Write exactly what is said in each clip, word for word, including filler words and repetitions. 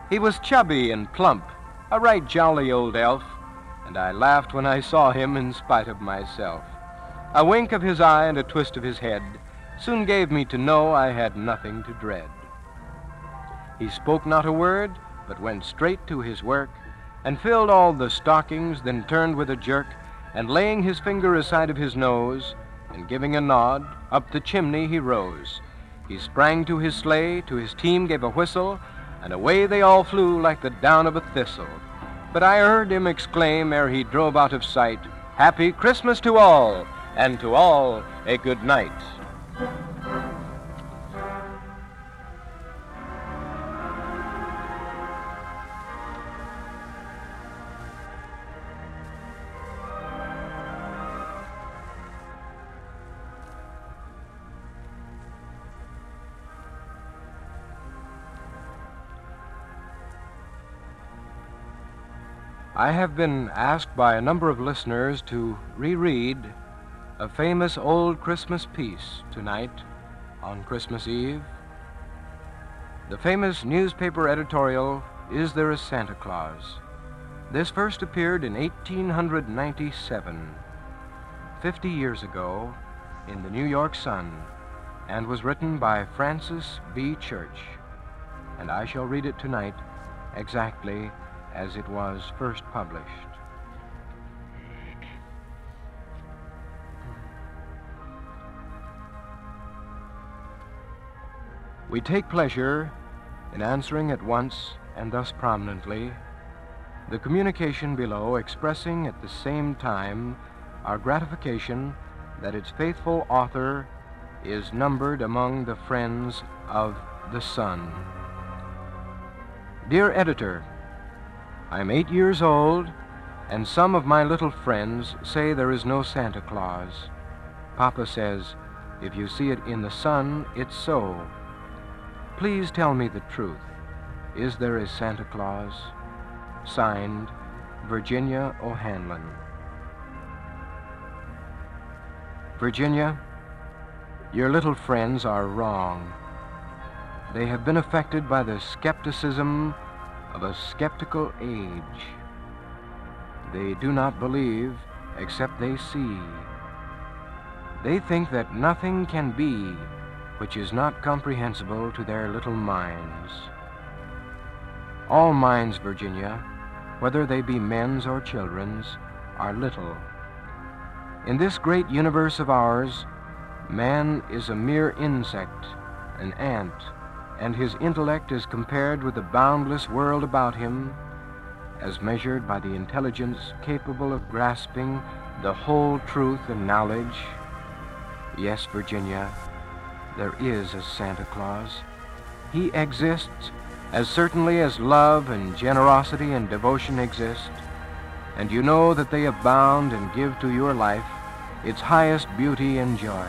He was chubby and plump, a right jolly old elf, and I laughed when I saw him in spite of myself. A wink of his eye and a twist of his head soon gave me to know I had nothing to dread. He spoke not a word, but went straight to his work, and filled all the stockings, then turned with a jerk, and laying his finger aside of his nose, and giving a nod, up the chimney he rose. He sprang to his sleigh, to his team gave a whistle, and away they all flew like the down of a thistle. But I heard him exclaim ere he drove out of sight, "Happy Christmas to all, and to all a good night." I have been asked by a number of listeners to reread a famous old Christmas piece tonight on Christmas Eve. The famous newspaper editorial, "Is There a Santa Claus?" This first appeared in eighteen ninety-seven, fifty years ago, in the New York Sun, and was written by Francis B. Church. And I shall read it tonight exactly as it was first published. We take pleasure in answering at once and thus prominently the communication below, expressing at the same time our gratification that its faithful author is numbered among the friends of the Sun. Dear Editor, I'm eight years old, and some of my little friends say there is no Santa Claus. Papa says, if you see it in the sun, it's so. Please tell me the truth. Is there a Santa Claus? Signed, Virginia O'Hanlon. Virginia, your little friends are wrong. They have been affected by the skepticism of a skeptical age. They do not believe except they see. They think that nothing can be which is not comprehensible to their little minds. All minds, Virginia, whether they be men's or children's, are little. In this great universe of ours, man is a mere insect, an ant, and his intellect is compared with the boundless world about him, as measured by the intelligence capable of grasping the whole truth and knowledge. Yes, Virginia, there is a Santa Claus. He exists as certainly as love and generosity and devotion exist, and you know that they abound and give to your life its highest beauty and joy.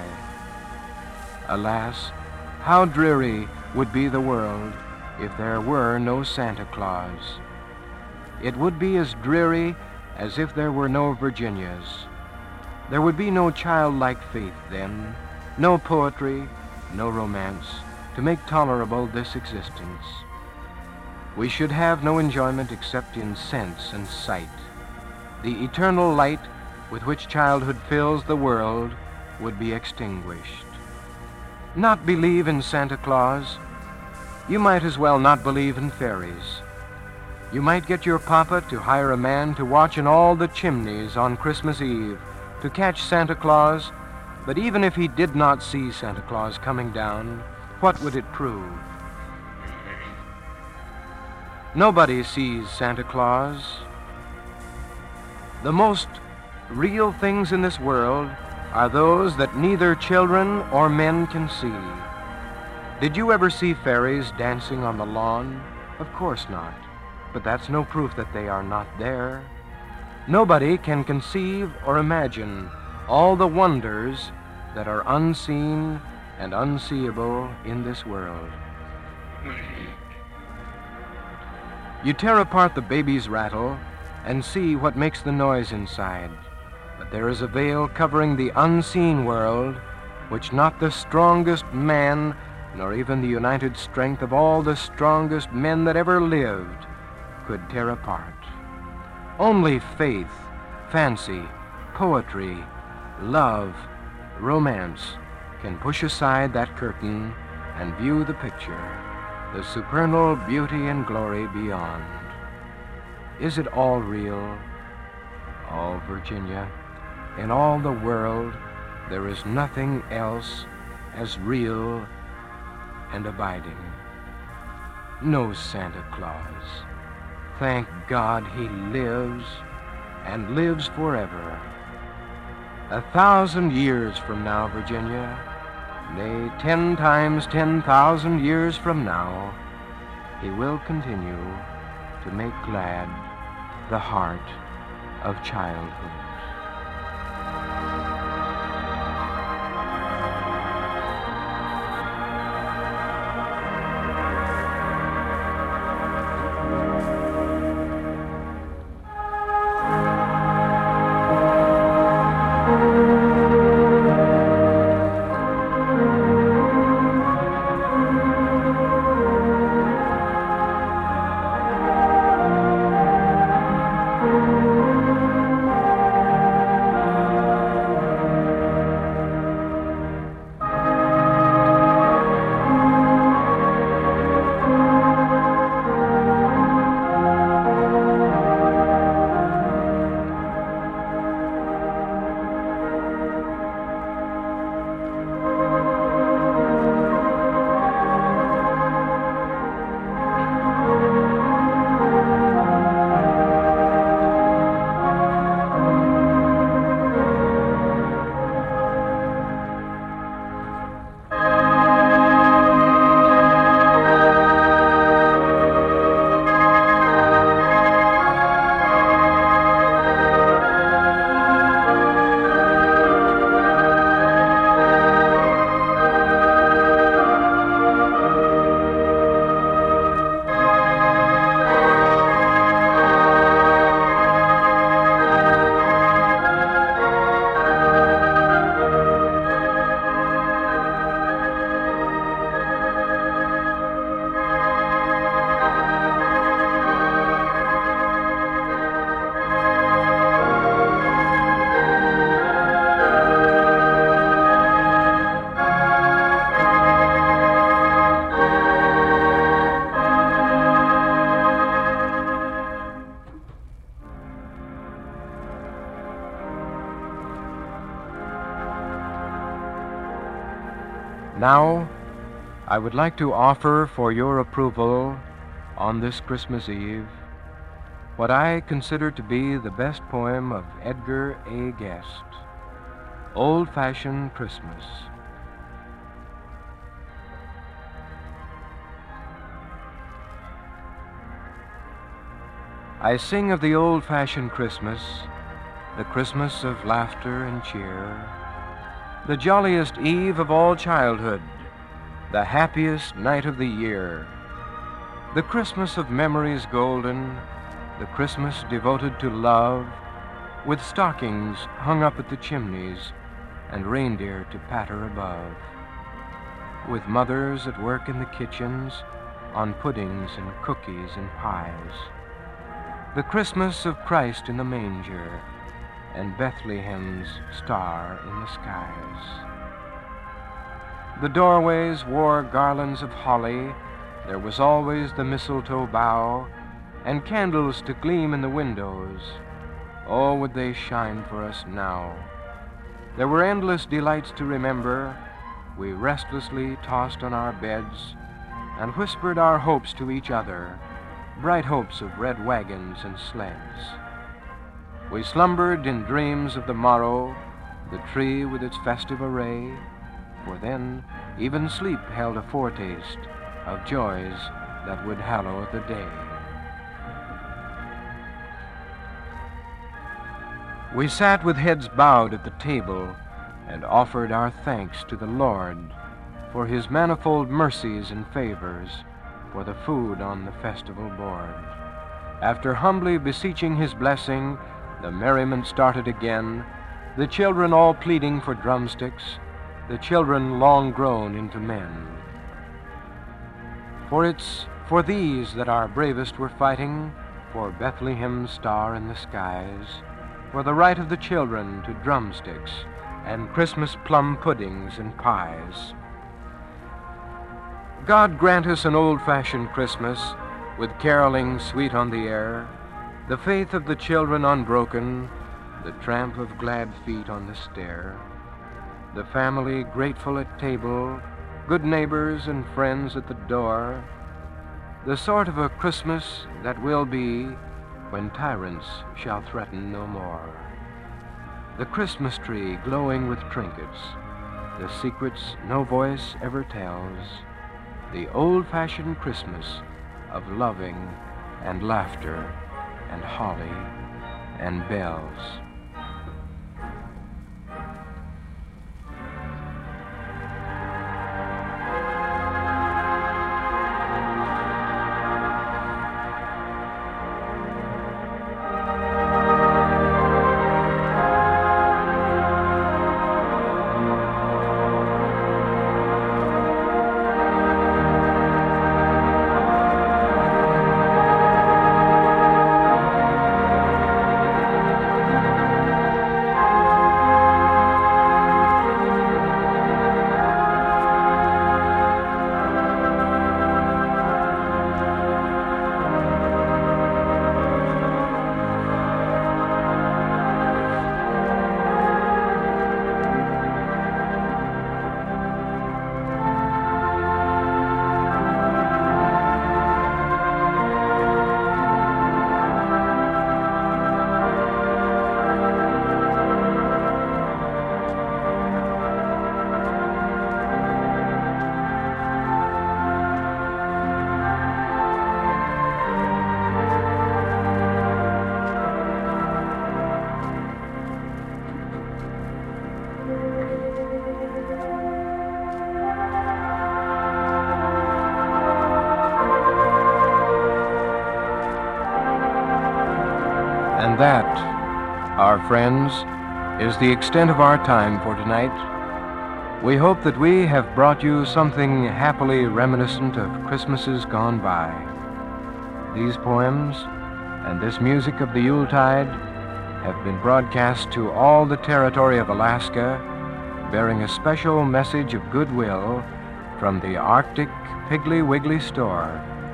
Alas, how dreary would be the world if there were no Santa Claus. It would be as dreary as if there were no Virginias. There would be no childlike faith then, no poetry, no romance, to make tolerable this existence. We should have no enjoyment except in sense and sight. The eternal light with which childhood fills the world would be extinguished. Not believe in Santa Claus? You might as well not believe in fairies. You might get your papa to hire a man to watch in all the chimneys on Christmas Eve to catch Santa Claus, but even if he did not see Santa Claus coming down, what would it prove? Nobody sees Santa Claus. The most real things in this world are those that neither children or men can see. Did you ever see fairies dancing on the lawn? Of course not. But that's no proof that they are not there. Nobody can conceive or imagine all the wonders that are unseen and unseeable in this world. You tear apart the baby's rattle and see what makes the noise inside. But there is a veil covering the unseen world which not the strongest man nor even the united strength of all the strongest men that ever lived could tear apart. Only faith, fancy, poetry, love, romance can push aside that curtain and view the picture, the supernal beauty and glory beyond. Is it all real? Oh, Virginia, in all the world, there is nothing else as real and abiding. No Santa Claus. Thank God he lives and lives forever. A thousand years from now, Virginia, nay, ten times ten thousand years from now, he will continue to make glad the heart of childhood. Now, I would like to offer for your approval on this Christmas Eve what I consider to be the best poem of Edgar A. Guest, Old-Fashioned Christmas. I sing of the old-fashioned Christmas, the Christmas of laughter and cheer, the jolliest eve of all childhood, the happiest night of the year, the Christmas of memories golden, the Christmas devoted to love, with stockings hung up at the chimneys and reindeer to patter above, with mothers at work in the kitchens on puddings and cookies and pies, the Christmas of Christ in the manger and Bethlehem's star in the skies. The doorways wore garlands of holly, there was always the mistletoe bough, and candles to gleam in the windows. Oh, would they shine for us now? There were endless delights to remember. We restlessly tossed on our beds and whispered our hopes to each other, bright hopes of red wagons and sleds. We slumbered in dreams of the morrow, the tree with its festive array, for then even sleep held a foretaste of joys that would hallow the day. We sat with heads bowed at the table and offered our thanks to the Lord for his manifold mercies and favors, for the food on the festival board. After humbly beseeching his blessing, the merriment started again, the children all pleading for drumsticks, the children long grown into men. For it's for these that our bravest were fighting, for Bethlehem's star in the skies, for the right of the children to drumsticks and Christmas plum puddings and pies. God grant us an old-fashioned Christmas, with caroling sweet on the air, the faith of the children unbroken, the tramp of glad feet on the stair, the family grateful at table, good neighbors and friends at the door, the sort of a Christmas that will be when tyrants shall threaten no more. The Christmas tree glowing with trinkets, the secrets no voice ever tells, the old-fashioned Christmas of loving and laughter and holly and bells. And that, our friends, is the extent of our time for tonight. We hope that we have brought you something happily reminiscent of Christmases gone by. These poems and this music of the Yuletide have been broadcast to all the territory of Alaska, bearing a special message of goodwill from the Arctic Piggly Wiggly store.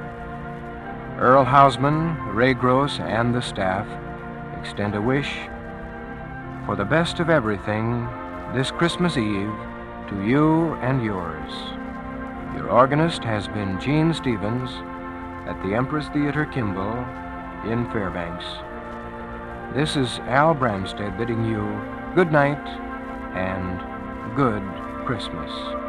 Earl Hausman, Ray Gross, and the staff extend a wish for the best of everything this Christmas Eve to you and yours. Your organist has been Gene Stevens at the Empress Theater Kimball in Fairbanks. This is Al Bramstead bidding you good night and good Christmas.